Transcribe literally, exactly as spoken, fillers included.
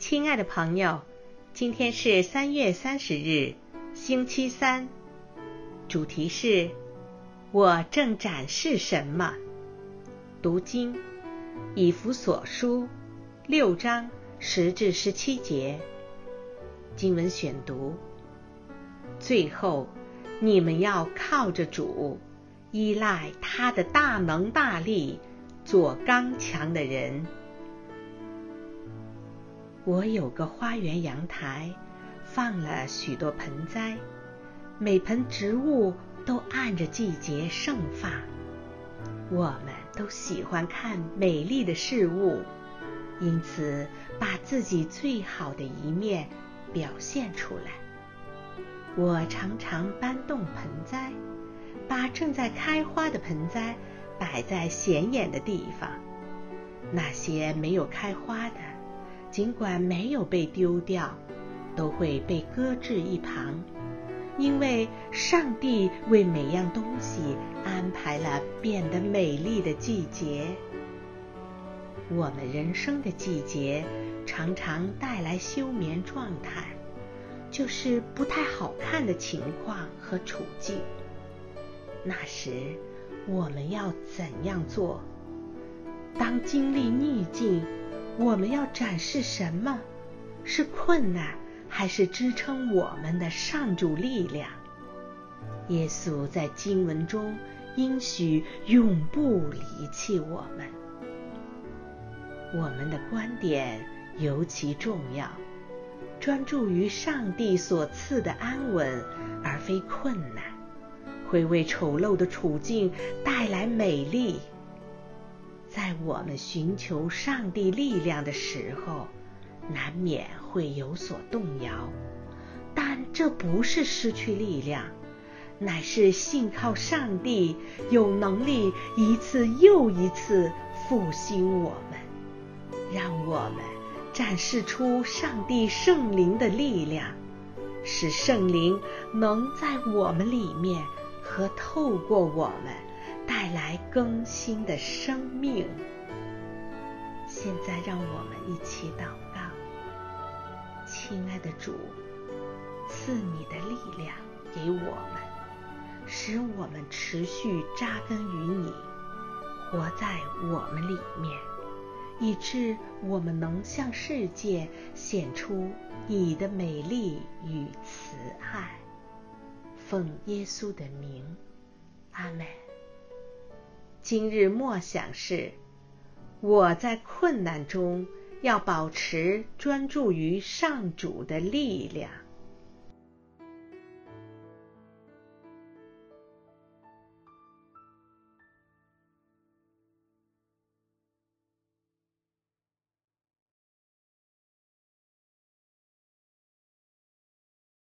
亲爱的朋友，今天是三月三十日，星期三，主题是我正展示什么？读经，以弗所书六章十至十七节。经文选读：最后，你们要靠着主，依赖他的大能大力，做刚强的人。我有个花园阳台，放了许多盆栽，每盆植物都按着季节盛发。我们都喜欢看美丽的事物，因此把自己最好的一面表现出来。我常常搬动盆栽，把正在开花的盆栽摆在显眼的地方。那些没有开花的，尽管没有被丢掉，都会被搁置一旁，因为上帝为每样东西安排了变得美丽的季节。我们人生的季节常常带来休眠状态，就是不太好看的情况和处境。那时我们要怎样做？当经历逆境，我们要展示什么？是困难，还是支撑我们的上主力量？耶稣在经文中应许永不离弃我们。我们的观点尤其重要，专注于上帝所赐的安稳，而非困难，会为丑陋的处境带来美丽。在我们寻求上帝力量的时候，难免会有所动摇，但这不是失去力量，乃是信靠上帝有能力一次又一次复兴我们，让我们展示出上帝圣灵的力量，使圣灵能在我们里面和透过我们带来更新的生命。现在让我们一起祷告。亲爱的主，赐你的力量给我们，使我们持续扎根于你，活在我们里面，以致我们能向世界显出你的美丽与慈爱。奉耶稣的名，阿们。今日默想是：我在困难中要保持专注于上主的力量。